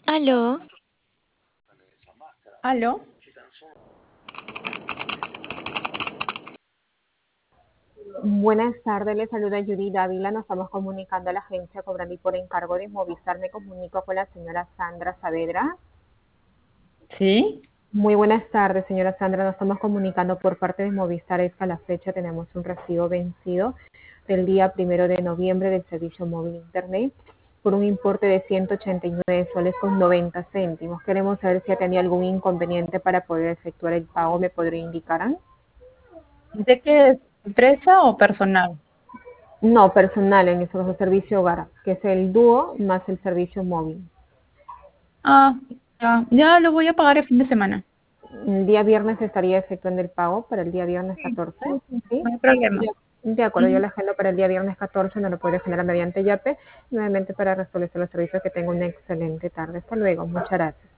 Aló, ¿Aló? Buenas tardes, le saluda Judy Dávila. Nos estamos comunicando a la agencia Cobrandi por encargo de Movistar. Me comunico con la señora Sandra Saavedra. Sí. Muy buenas tardes, señora Sandra. Nos estamos comunicando por parte de Movistar. Es que a la fecha tenemos un recibo vencido del día 1 de noviembre del servicio móvil Internet por un importe de 189 soles con 90 céntimos. Queremos saber si ha tenido algún inconveniente para poder efectuar el pago. ¿Me podría indicar? ¿De qué es? ¿Empresa o personal? No, personal, en nuestro servicio hogar, que es el dúo más el servicio móvil. Ah, ya lo voy a pagar el fin de semana. El día viernes estaría efectuando el pago para el día viernes Sí, 14, sí, sí, ¿sí? no hay problema. De acuerdo, yo Ujú. la agendo para el día viernes 14, no lo puede generar mediante YAPE, nuevamente para restablecer los servicios. Que tenga una excelente tarde. Hasta luego, muchas gracias.